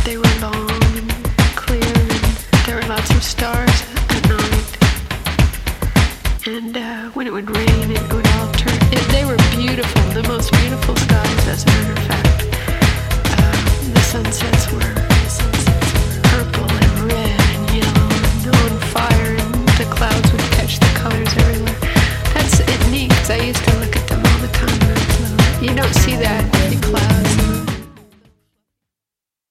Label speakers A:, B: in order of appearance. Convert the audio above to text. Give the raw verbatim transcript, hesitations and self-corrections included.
A: They were long and clear, and there were lots of stars at night. And uh, when it would rain, it would all turn. It, they were beautiful, the most beautiful skies, as a matter of fact. Uh, the sunsets were purple and red and yellow and on fire, and the clouds would catch the colors everywhere. That's it, neat, 'cause I used to